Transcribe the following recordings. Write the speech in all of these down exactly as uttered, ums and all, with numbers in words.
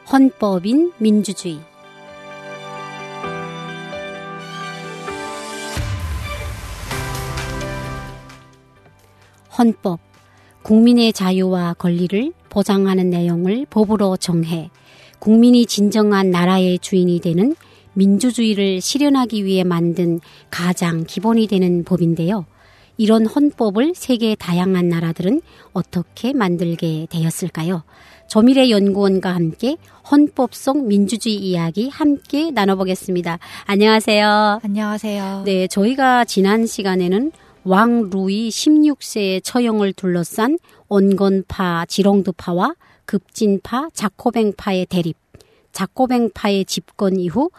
헌법인 민주주의. 헌법, 국민의 자유와 권리를 보장하는 내용을 법으로 정해 국민이 진정한 나라의 주인이 되는 민주주의를 실현하기 위해 만든 가장 기본이 되는 법인데요. 이런 헌법을 세계 다양한 나라들은 어떻게 만들게 되었을까요? 조미래 연구원과 함께 헌법 속 민주주의 이야기 함께 나눠보겠습니다. 안녕하세요. 안녕하세요. 네, 저희가 지난 시간에는 왕 루이 십육 세의 처형을 둘러싼 온건파, 지롱드파와 급진파, 자코뱅파의 대립, 자코뱅파의 집권 이후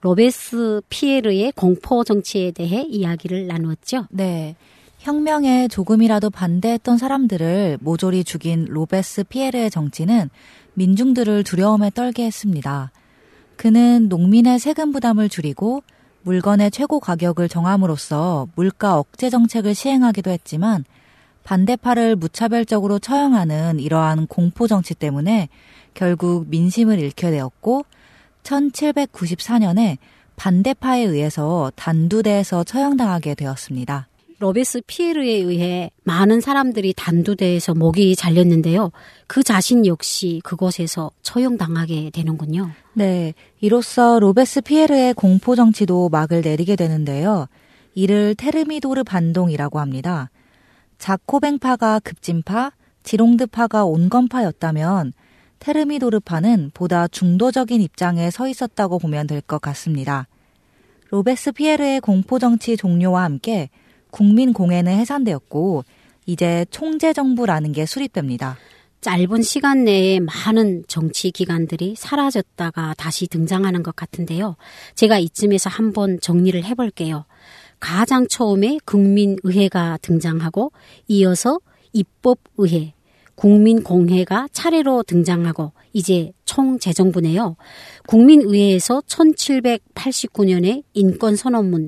로베스피에르의 공포 정치에 대해 이야기를 나누었죠. 네. 혁명에 조금이라도 반대했던 사람들을 모조리 죽인 로베스피에르의 정치는 민중들을 두려움에 떨게 했습니다. 그는 농민의 세금 부담을 줄이고 물건의 최고 가격을 정함으로써 물가 억제 정책을 시행하기도 했지만 반대파를 무차별적으로 처형하는 이러한 공포 정치 때문에 결국 민심을 잃게 되었고 천칠백구십사 년에 반대파에 의해서 단두대에서 처형당하게 되었습니다. 로베스피에르에 의해 많은 사람들이 단두대에서 목이 잘렸는데요. 그 자신 역시 그곳에서 처형당하게 되는군요. 네, 이로써 로베스피에르의 공포 정치도 막을 내리게 되는데요. 이를 테르미도르 반동이라고 합니다. 자코뱅파가 급진파, 지롱드파가 온건파였다면 테르미도르파는 보다 중도적인 입장에 서 있었다고 보면 될 것 같습니다. 로베스피에르의 공포 정치 종료와 함께 국민공회는 해산되었고 이제 총재정부라는 게 수립됩니다. 짧은 시간 내에 많은 정치 기관들이 사라졌다가 다시 등장하는 것 같은데요. 제가 이쯤에서 한번 정리를 해볼게요. 가장 처음에 국민의회가 등장하고 이어서 입법의회, 국민공회가 차례로 등장하고 이제 총재정부네요. 국민의회에서 천칠백팔십구 년에 인권선언문,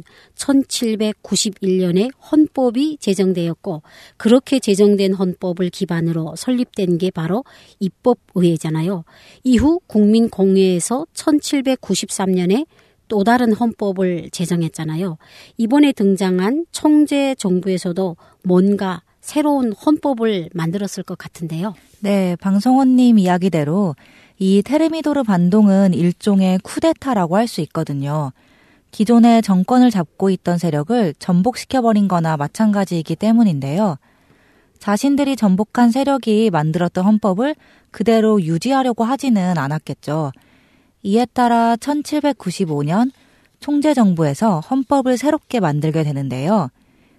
천칠백구십일 년에 헌법이 제정되었고 그렇게 제정된 헌법을 기반으로 설립된 게 바로 입법의회잖아요. 이후 국민공회에서 천칠백구십삼 년에 또 다른 헌법을 제정했잖아요. 이번에 등장한 총재정부에서도 뭔가 새로운 헌법을 만들었을 것 같은데요. 네, 방송원님 이야기대로 이 테르미도르 반동은 일종의 쿠데타라고 할 수 있거든요. 기존의 정권을 잡고 있던 세력을 전복시켜버린 거나 마찬가지이기 때문인데요. 자신들이 전복한 세력이 만들었던 헌법을 그대로 유지하려고 하지는 않았겠죠. 이에 따라 천칠백구십오 년 총재정부에서 헌법을 새롭게 만들게 되는데요.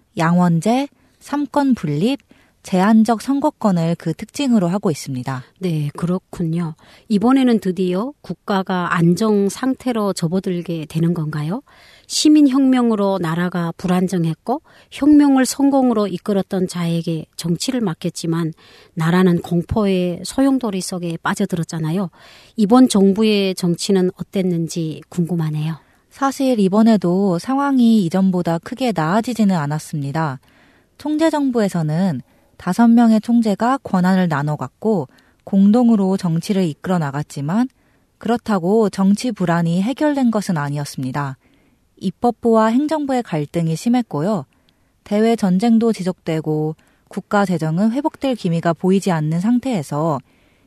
양원제, 삼권 분립, 제한적 선거권을 그 특징으로 하고 있습니다. 네, 그렇군요. 이번에는 드디어 국가가 안정 상태로 접어들게 되는 건가요? 시민혁명으로 나라가 불안정했고 혁명을 성공으로 이끌었던 자에게 정치를 맡겼지만 나라는 공포의 소용돌이 속에 빠져들었잖아요. 이번 정부의 정치는 어땠는지 궁금하네요. 사실 이번에도 상황이 이전보다 크게 나아지지는 않았습니다. 총재정부에서는 다섯 명의 총재가 권한을 나눠 갖고 공동으로 정치를 이끌어 나갔지만 그렇다고 정치 불안이 해결된 것은 아니었습니다. 입법부와 행정부의 갈등이 심했고요. 대외 전쟁도 지속되고 국가 재정은 회복될 기미가 보이지 않는 상태에서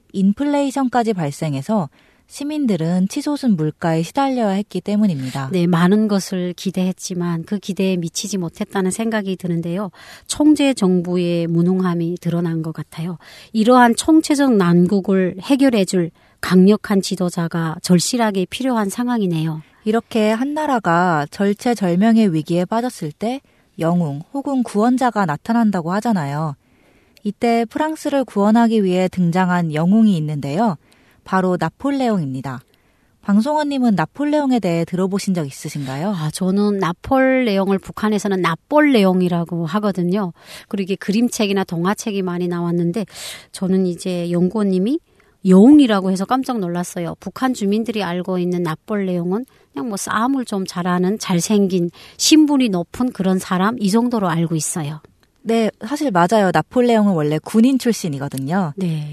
인플레이션까지 발생해서 시민들은 치솟은 물가에 시달려야 했기 때문입니다. 네, 많은 것을 기대했지만 그 기대에 미치지 못했다는 생각이 드는데요. 총재 정부의 무능함이 드러난 것 같아요. 이러한 총체적 난국을 해결해줄 강력한 지도자가 절실하게 필요한 상황이네요. 이렇게 한 나라가 절체절명의 위기에 빠졌을 때 영웅 혹은 구원자가 나타난다고 하잖아요. 이때 프랑스를 구원하기 위해 등장한 영웅이 있는데요. 바로 나폴레옹입니다. 방송원님은 나폴레옹에 대해 들어보신 적 있으신가요? 아, 저는 나폴레옹을 북한에서는 나폴레옹이라고 하거든요. 그리고 이게 그림책이나 동화책이 많이 나왔는데 저는 이제 연구원님이 영웅이라고 해서 깜짝 놀랐어요. 북한 주민들이 알고 있는 나폴레옹은 그냥 뭐 싸움을 좀 잘하는 잘생긴 신분이 높은 그런 사람 이 정도로 알고 있어요. 네, 사실 맞아요. 나폴레옹은 원래 군인 출신이거든요. 네.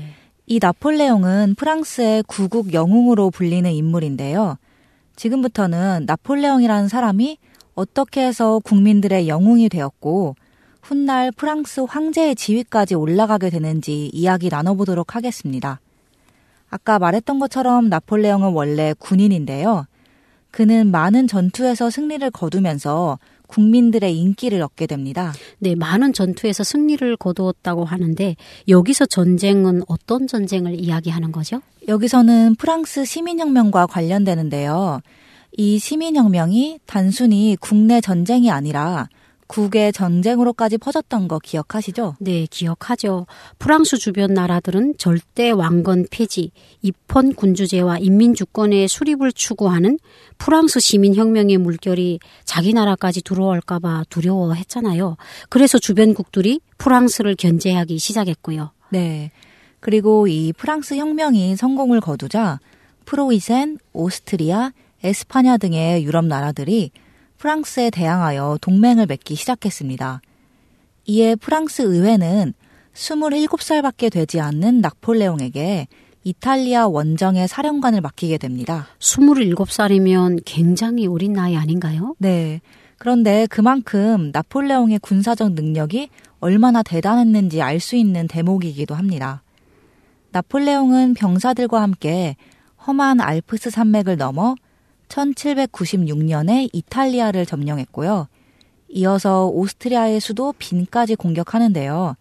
이 나폴레옹은 프랑스의 구국 영웅으로 불리는 인물인데요. 지금부터는 나폴레옹이라는 사람이 어떻게 해서 국민들의 영웅이 되었고 훗날 프랑스 황제의 지위까지 올라가게 되는지 이야기 나눠보도록 하겠습니다. 아까 말했던 것처럼 나폴레옹은 원래 군인인데요. 그는 많은 전투에서 승리를 거두면서 국민들의 인기를 얻게 됩니다. 네, 많은 전투에서 승리를 거두었다고 하는데 여기서 전쟁은 어떤 전쟁을 이야기하는 거죠? 여기서는 프랑스 시민혁명과 관련되는데요. 이 시민혁명이 단순히 국내 전쟁이 아니라 국외 전쟁으로까지 퍼졌던 거 기억하시죠? 네, 기억하죠. 프랑스 주변 나라들은 절대 왕건 폐지, 입헌 군주제와 인민주권의 수립을 추구하는 프랑스 시민혁명의 물결이 자기 나라까지 들어올까 봐 두려워했잖아요. 그래서 주변국들이 프랑스를 견제하기 시작했고요. 네, 그리고 이 프랑스 혁명이 성공을 거두자 프로이센, 오스트리아, 에스파냐 등의 유럽 나라들이 프랑스에 대항하여 동맹을 맺기 시작했습니다. 이에 프랑스 의회는 스물일곱 살밖에 되지 않는 나폴레옹에게 이탈리아 원정의 사령관을 맡기게 됩니다. 스물일곱 살이면 굉장히 어린 나이 아닌가요? 네. 그런데 그만큼 나폴레옹의 군사적 능력이 얼마나 대단했는지 알 수 있는 대목이기도 합니다. 나폴레옹은 병사들과 함께 험한 알프스 산맥을 넘어 천칠백구십육 년에 이탈리아를 점령했고요. 이어서 오스트리아의 수도 빈까지 공격하는데요.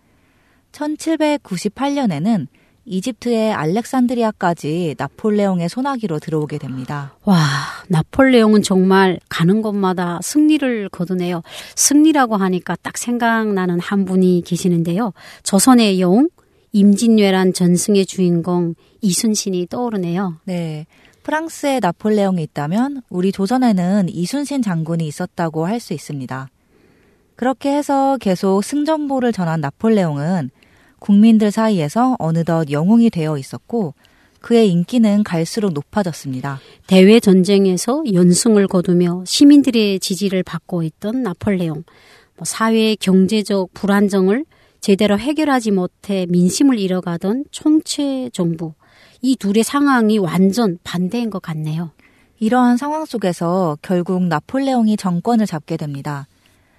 천칠백구십팔 년에는 이집트의 알렉산드리아까지 나폴레옹의 소나기로 들어오게 됩니다. 와, 나폴레옹은 정말 가는 곳마다 승리를 거두네요. 승리라고 하니까 딱 생각나는 한 분이 계시는데요. 조선의 영웅, 임진왜란 전승의 주인공 이순신이 떠오르네요. 네. 프랑스에 나폴레옹이 있다면 우리 조선에는 이순신 장군이 있었다고 할 수 있습니다. 그렇게 해서 계속 승전보를 전한 나폴레옹은 국민들 사이에서 어느덧 영웅이 되어 있었고 그의 인기는 갈수록 높아졌습니다. 대외 전쟁에서 연승을 거두며 시민들의 지지를 받고 있던 나폴레옹. 사회의 경제적 불안정을 제대로 해결하지 못해 민심을 잃어가던 총체 정부. 이 둘의 상황이 완전 반대인 것 같네요. 이러한 상황 속에서 결국 나폴레옹이 정권을 잡게 됩니다.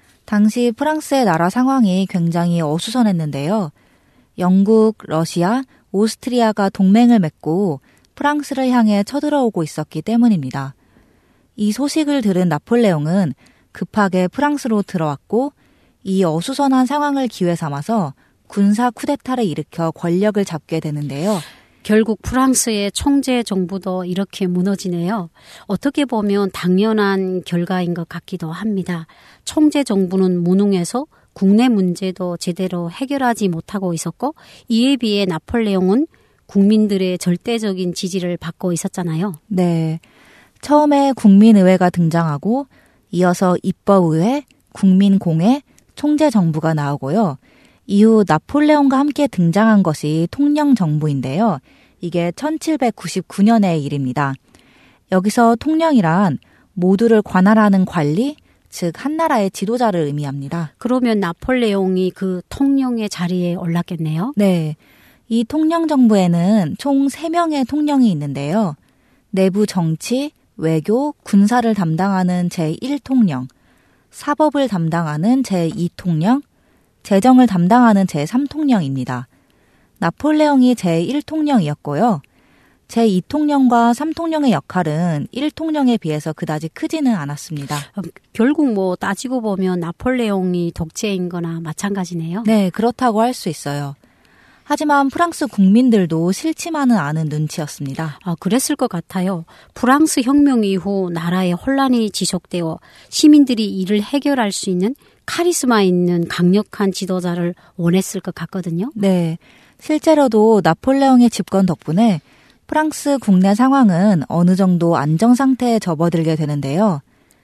당시 프랑스의 나라 상황이 굉장히 어수선했는데요. 영국, 러시아, 오스트리아가 동맹을 맺고 프랑스를 향해 쳐들어오고 있었기 때문입니다. 이 소식을 들은 나폴레옹은 급하게 프랑스로 들어왔고 이 어수선한 상황을 기회 삼아서 군사 쿠데타를 일으켜 권력을 잡게 되는데요. 결국 프랑스의 총재 정부도 이렇게 무너지네요. 어떻게 보면 당연한 결과인 것 같기도 합니다. 총재 정부는 무능해서 국내 문제도 제대로 해결하지 못하고 있었고 이에 비해 나폴레옹은 국민들의 절대적인 지지를 받고 있었잖아요. 네. 처음에 국민의회가 등장하고 이어서 입법의회, 국민공회, 총재정부가 나오고요. 이후 나폴레옹과 함께 등장한 것이 통령정부인데요. 이게 천칠백구십구 년의 일입니다. 여기서 통령이란 모두를 관할하는 관리, 즉 한나라의 지도자를 의미합니다. 그러면 나폴레옹이 그 통령의 자리에 올랐겠네요? 네. 이 통령정부에는 총 세 명의 통령이 있는데요. 내부 정치, 외교, 군사를 담당하는 제일 통령, 사법을 담당하는 제이 통령, 재정을 담당하는 제삼 통령입니다. 나폴레옹이 제일 통령이었고요. 제이 통령과 삼 통령의 역할은 일 통령에 비해서 그다지 크지는 않았습니다. 결국 뭐 따지고 보면 나폴레옹이 독재인 거나 마찬가지네요. 네, 그렇다고 할 수 있어요. 하지만 프랑스 국민들도 싫지만은 않은 눈치였습니다. 아, 그랬을 것 같아요. 프랑스 혁명 이후 나라의 혼란이 지속되어 시민들이 이를 해결할 수 있는 카리스마 있는 강력한 지도자를 원했을 것 같거든요. 네, 실제로도 나폴레옹의 집권 덕분에 프랑스 국내 상황은 어느 정도 안정 상태에 접어들게 되는데요.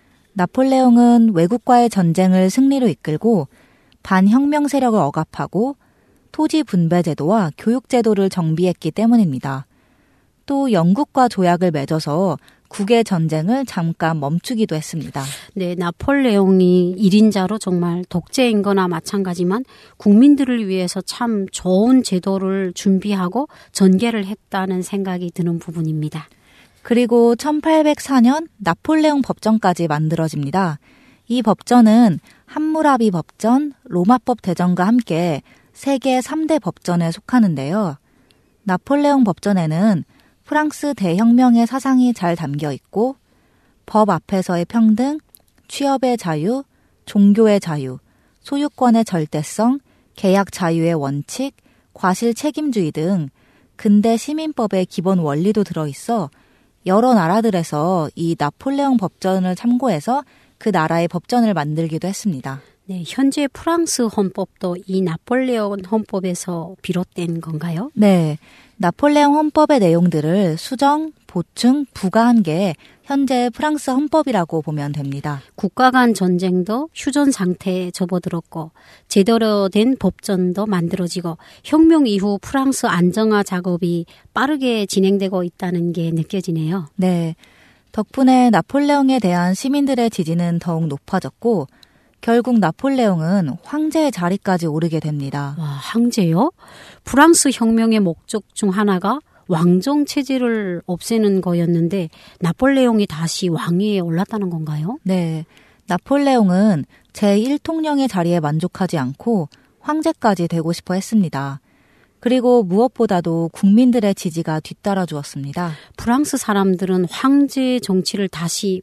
나폴레옹은 외국과의 전쟁을 승리로 이끌고 반혁명 세력을 억압하고 토지 분배 제도와 교육 제도를 정비했기 때문입니다. 또 영국과 조약을 맺어서 국외 전쟁을 잠깐 멈추기도 했습니다. 네, 나폴레옹이 일인자로 정말 독재인 거나 마찬가지만 국민들을 위해서 참 좋은 제도를 준비하고 전개를 했다는 생각이 드는 부분입니다. 그리고 천팔백사 년 나폴레옹 법전까지 만들어집니다. 이 법전은 함무라비 법전, 로마법 대전과 함께 세계 삼 대 법전에 속하는데요. 나폴레옹 법전에는 프랑스 대혁명의 사상이 잘 담겨 있고 법 앞에서의 평등, 취업의 자유, 종교의 자유, 소유권의 절대성, 계약 자유의 원칙, 과실 책임주의 등 근대 시민법의 기본 원리도 들어있어 여러 나라들에서 이 나폴레옹 법전을 참고해서 그 나라의 법전을 만들기도 했습니다. 네, 현재 프랑스 헌법도 이 나폴레옹 헌법에서 비롯된 건가요? 네, 나폴레옹 헌법의 내용들을 수정, 보충, 부가한 게 현재 프랑스 헌법이라고 보면 됩니다. 국가 간 전쟁도 휴전 상태에 접어들었고 제대로 된 법전도 만들어지고 혁명 이후 프랑스 안정화 작업이 빠르게 진행되고 있다는 게 느껴지네요. 네, 덕분에 나폴레옹에 대한 시민들의 지지는 더욱 높아졌고 결국 나폴레옹은 황제의 자리까지 오르게 됩니다. 와, 황제요? 프랑스 혁명의 목적 중 하나가 왕정 체제를 없애는 거였는데 나폴레옹이 다시 왕위에 올랐다는 건가요? 네, 나폴레옹은 제일 통령의 자리에 만족하지 않고 황제까지 되고 싶어 했습니다. 그리고 무엇보다도 국민들의 지지가 뒤따라 주었습니다. 프랑스 사람들은 황제의 정치를 다시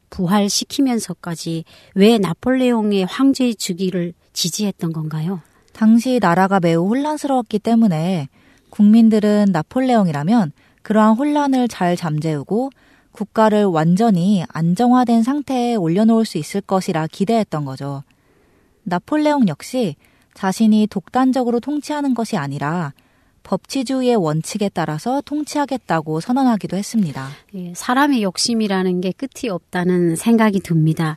부활시키면서까지 왜 나폴레옹의 황제의 주기를 지지했던 건가요? 당시 나라가 매우 혼란스러웠기 때문에 국민들은 나폴레옹이라면 그러한 혼란을 잘 잠재우고 국가를 완전히 안정화된 상태에 올려놓을 수 있을 것이라 기대했던 거죠. 나폴레옹 역시 자신이 독단적으로 통치하는 것이 아니라 법치주의의 원칙에 따라서 통치하겠다고 선언하기도 했습니다. 예, 사람의 욕심이라는 게 끝이 없다는 생각이 듭니다.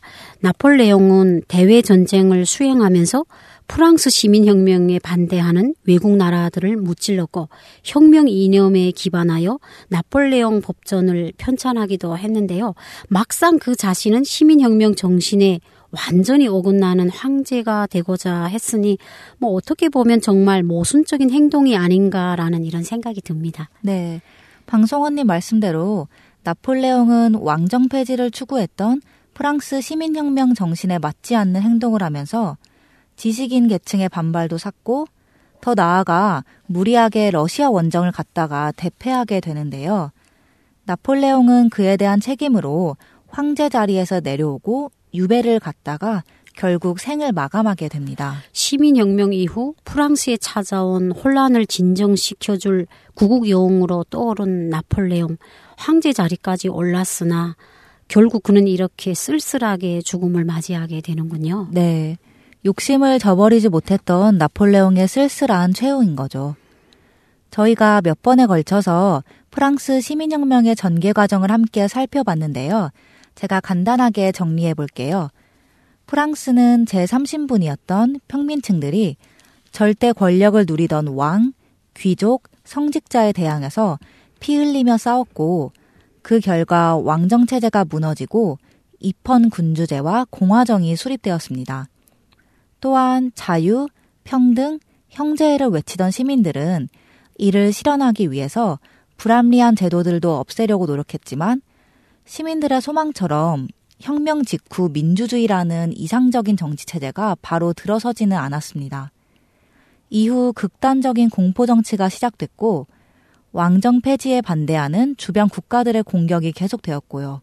나폴레옹은 대외 전쟁을 수행하면서 프랑스 시민혁명에 반대하는 외국 나라들을 무찔렀고 혁명 이념에 기반하여 나폴레옹 법전을 편찬하기도 했는데요. 막상 그 자신은 시민혁명 정신에 완전히 어긋나는 황제가 되고자 했으니 뭐 어떻게 보면 정말 모순적인 행동이 아닌가라는 이런 생각이 듭니다. 네, 방송원님 말씀대로 나폴레옹은 왕정 폐지를 추구했던 프랑스 시민혁명 정신에 맞지 않는 행동을 하면서 지식인 계층의 반발도 샀고 더 나아가 무리하게 러시아 원정을 갔다가 대패하게 되는데요. 나폴레옹은 그에 대한 책임으로 황제 자리에서 내려오고 유배를 갔다가 결국 생을 마감하게 됩니다. 시민혁명 이후 프랑스에 찾아온 혼란을 진정시켜줄 구국여왕으로 떠오른 나폴레옹. 황제 자리까지 올랐으나 결국 그는 이렇게 쓸쓸하게 죽음을 맞이하게 되는군요. 네, 욕심을 저버리지 못했던 나폴레옹의 쓸쓸한 최후인 거죠. 저희가 몇 번에 걸쳐서 프랑스 시민혁명의 전개 과정을 함께 살펴봤는데요. 제가 간단하게 정리해 볼게요. 프랑스는 제삼 신분이었던 평민층들이 절대 권력을 누리던 왕, 귀족, 성직자에 대항해서 피 흘리며 싸웠고 그 결과 왕정체제가 무너지고 입헌 군주제와 공화정이 수립되었습니다. 또한 자유, 평등, 형제를 외치던 시민들은 이를 실현하기 위해서 불합리한 제도들도 없애려고 노력했지만 시민들의 소망처럼 혁명 직후 민주주의라는 이상적인 정치체제가 바로 들어서지는 않았습니다. 이후 극단적인 공포정치가 시작됐고 왕정 폐지에 반대하는 주변 국가들의 공격이 계속되었고요.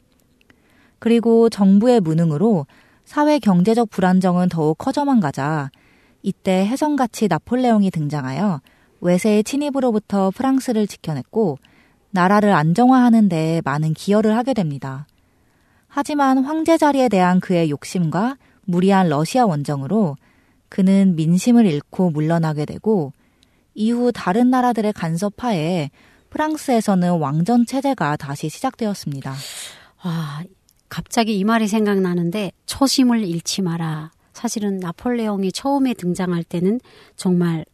그리고 정부의 무능으로 사회 경제적 불안정은 더욱 커져만 가자 이때 혜성같이 나폴레옹이 등장하여 외세의 침입으로부터 프랑스를 지켜냈고 나라를 안정화하는 데 많은 기여를 하게 됩니다. 하지만 황제 자리에 대한 그의 욕심과 무리한 러시아 원정으로 그는 민심을 잃고 물러나게 되고 이후 다른 나라들의 간섭하에 프랑스에서는 왕정 체제가 다시 시작되었습니다. 아, 갑자기 이 말이 생각나는데 초심을 잃지 마라. 사실은 나폴레옹이 처음에 등장할 때는 정말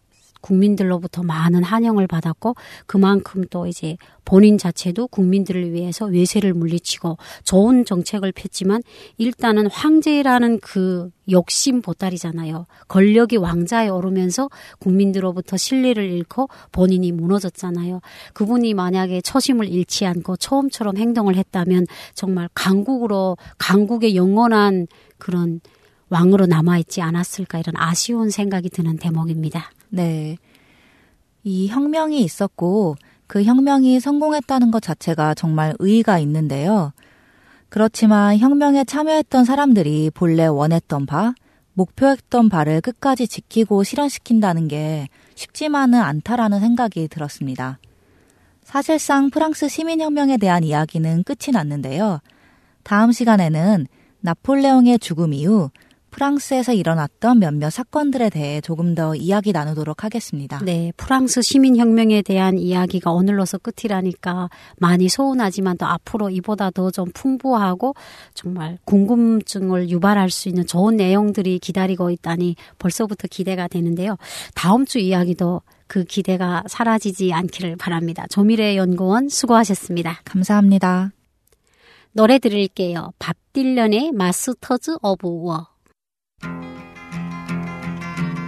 국민들로부터 많은 환영을 받았고 그만큼 또 이제 본인 자체도 국민들을 위해서 외세를 물리치고 좋은 정책을 폈지만 일단은 황제라는 그 욕심 보따리잖아요. 권력이 왕자에 오르면서 국민들로부터 신뢰를 잃고 본인이 무너졌잖아요. 그분이 만약에 처심을 잃지 않고 처음처럼 행동을 했다면 정말 강국으로 강국의 영원한 그런 왕으로 남아있지 않았을까 이런 아쉬운 생각이 드는 대목입니다. 네. 이 혁명이 있었고 그 혁명이 성공했다는 것 자체가 정말 의의가 있는데요. 그렇지만 혁명에 참여했던 사람들이 본래 원했던 바, 목표했던 바를 끝까지 지키고 실현시킨다는 게 쉽지만은 않다라는 생각이 들었습니다. 사실상 프랑스 시민혁명에 대한 이야기는 끝이 났는데요. 다음 시간에는 나폴레옹의 죽음 이후 프랑스에서 일어났던 몇몇 사건들에 대해 조금 더 이야기 나누도록 하겠습니다. 네, 프랑스 시민혁명에 대한 이야기가 오늘로서 끝이라니까 많이 서운하지만 또 앞으로 이보다 더 좀 풍부하고 정말 궁금증을 유발할 수 있는 좋은 내용들이 기다리고 있다니 벌써부터 기대가 되는데요. 다음 주 이야기도 그 기대가 사라지지 않기를 바랍니다. 조미래 연구원 수고하셨습니다. 감사합니다. 노래 들을게요. 밥 딜런의 마스터즈 오브 워.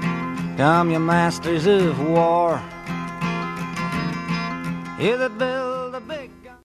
Come, you masters of war, hear the bell